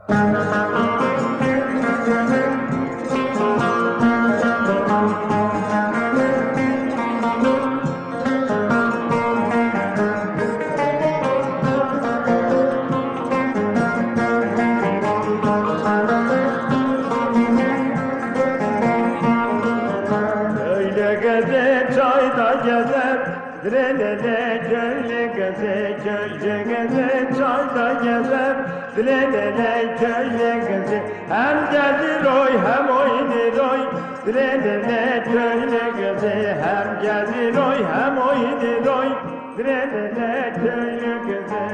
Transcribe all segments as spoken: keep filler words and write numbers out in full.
Dilelele köylü kızı, köylü kızı çayda gezer. Dilelele köylü kızı, hem gelir oy hem oynar oy. Dilelele köylü kızı, hem gelir oy hem oynar oy. Dilelele köylü kızı.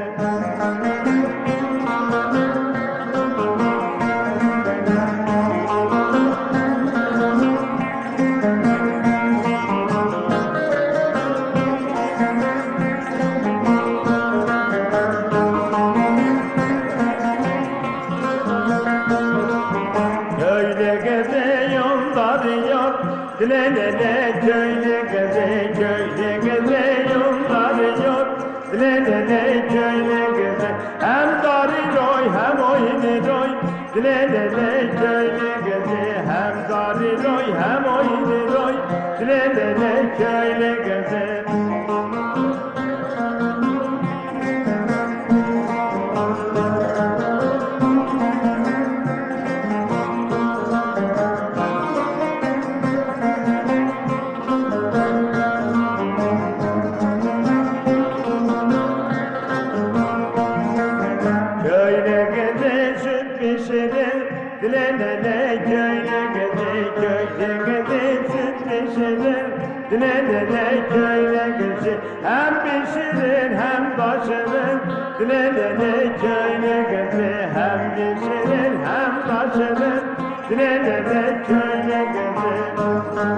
Dilelele köylü kızı, köylü kızı yolları yok. Dilelele köylü kızı, hem darır oy hem oynar oy. Dilelele köylü kızı, hem darır oy hem oynar oy. Dilelele köylü kızı. Dilelele köylü kızı, köylü kızı süt pişirir. Dilelele köylü kızı, hem pişirir hem taşırır. Dilelele köylü kızı, hem pişirir hem taşırır. Dilelele köylü kızı.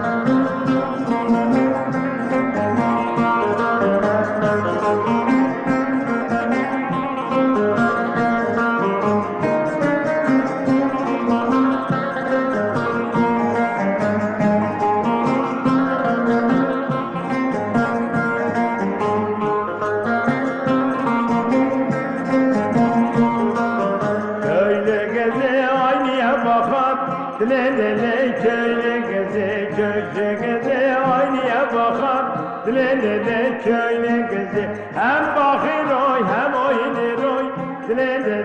Dilelele köylü kızı, köylü kızı aynaya bakar. Dilelele köylü kızı, hem bakır oy hem oynar oy. Dilelele